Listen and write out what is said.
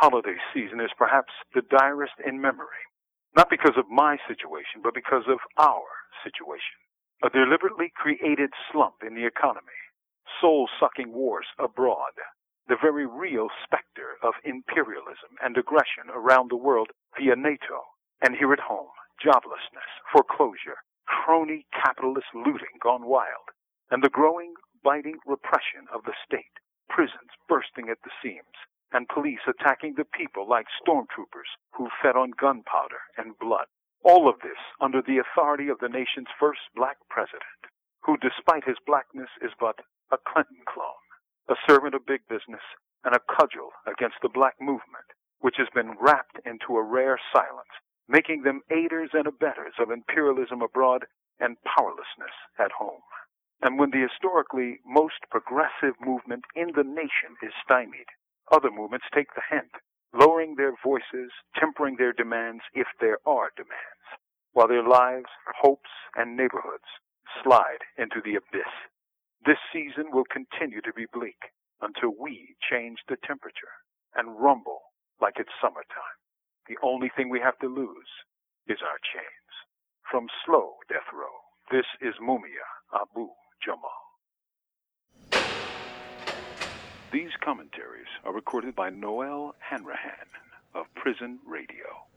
holiday season is perhaps the direst in memory, not because of my situation, but because of our situation. A deliberately created slump in the economy, soul-sucking wars abroad, the very real specter of imperialism and aggression around the world via NATO, and here at home, joblessness, foreclosure, crony capitalist looting gone wild, and the growing, biting repression of the state, prisons bursting at the seams, and police attacking the people like stormtroopers who fed on gunpowder and blood. All of this under the authority of the nation's first black president, who despite his blackness is but a Clinton clone, a servant of big business, and a cudgel against the black movement, which has been wrapped into a rare silence, making them aiders and abettors of imperialism abroad and powerlessness at home. And when the historically most progressive movement in the nation is stymied, other movements take the hint, lowering their voices, tempering their demands if there are demands, while their lives, hopes, and neighborhoods slide into the abyss. This season will continue to be bleak until we change the temperature and rumble like it's summertime. The only thing we have to lose is our chains. From Slow Death Row, this is Mumia Abu Jamal. These commentaries are recorded by Noel Hanrahan of Prison Radio.